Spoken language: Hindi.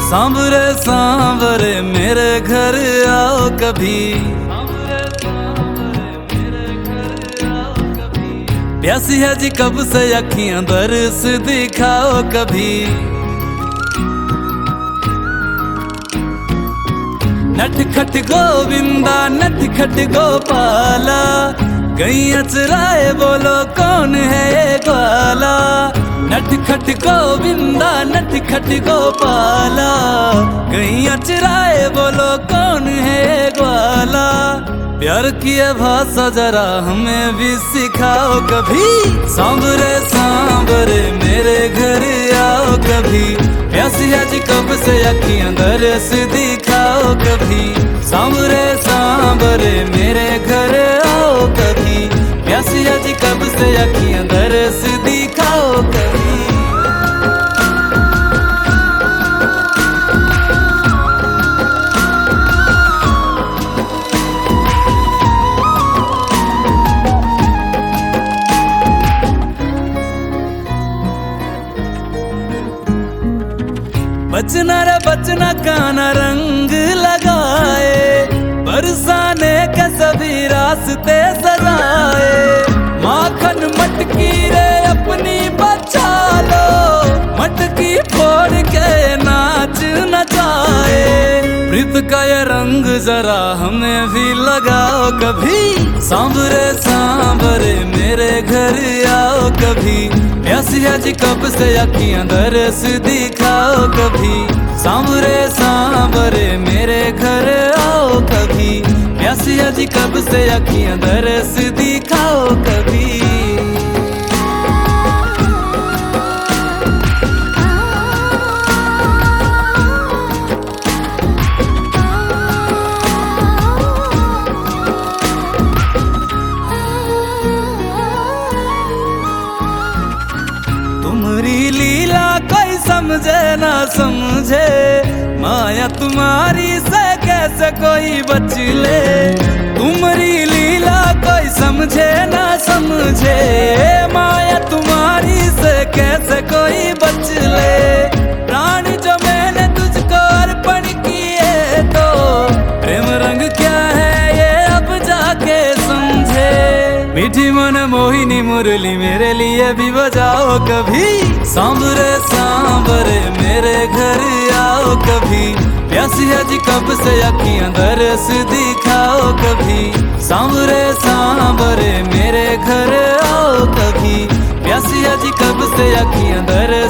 सांवरे सांवरे मेरे घर आओ कभी, प्यासी है जी कब से अखियां बरस दिखाओ कभी। नटखट गोविंदा नटखट गोपाला, गैया चराए बोलो कौन है ये ग्वाला। नटखट गोविंदा नटखट गोपाला, गैया चराए बोलो कौन है ये ग्वाला। प्यार की भाषा जरा हमें भी सिखाओ कभी, सांवरे सांवरे मेरे घर आओ कभी। प्यासी है जी कब से अखियां बरस दिखाओ कभी, सांवरे सांवरे मेरे घर आओ कभी। प्यासी है जी कब से अखियां बरस दिखाओ कभी। बचना रे बचना काना रंग लगाए, बरसाने के सभी रास्ते सजाए। माखन मटकी रे अपनी बचा लो, मटकी फोड़ के नाच नचाए। प्रीत का ये रंग जरा हमें भी लगाओ कभी, सांवरे सांवरे मेरे घर आओ कभी। प्यासी है जी कब से अखियां बरस दिखाओ कभी, सांवरे सांवरे मेरे घर आओ कभी। प्यासी है जी कब से अखियां बरस दिखाओ कभी। तुम्हारी लीला कोई समझे ना समझे, माया तुम्हारी से कैसे कोई बच ले। तुम्हारी लीला कोई समझे ना समझे, माया तुम्हारी से कैसे कोई बच ले। प्राण जो मैंने तुझको अर्पण किए, तो प्रेम रंग क्या है ये अब जाके समझे। मीठी मन मोहिनी मुरली मेरे लिए भी बजाओ कभी, सांवरे सांवरे मेरे घर आओ कभी। प्यासी है जी कब से अखियां बरस दिखाओ कभी, सांवरे सांवरे मेरे घर आओ कभी। प्यासी है जी कब से अखियां बरस